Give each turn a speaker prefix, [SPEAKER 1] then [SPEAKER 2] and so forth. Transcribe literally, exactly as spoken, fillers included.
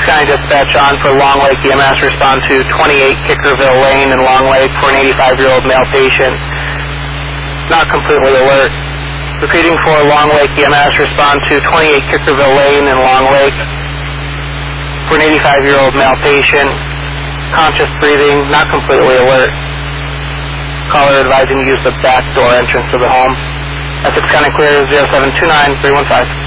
[SPEAKER 1] County Dispatch on for Long Lake E M S. Respond to twenty-eight Kickerville Lane in Long Lake for an eighty-five-year-old male patient. Not completely alert. Repeating for Long Lake E M S. Respond to twenty-eight Kickerville Lane in Long Lake for an eighty-five-year-old male patient. Conscious breathing, not completely alert. Caller advising to use the back door entrance to the home. Essex County clear zero seven two nine three one five.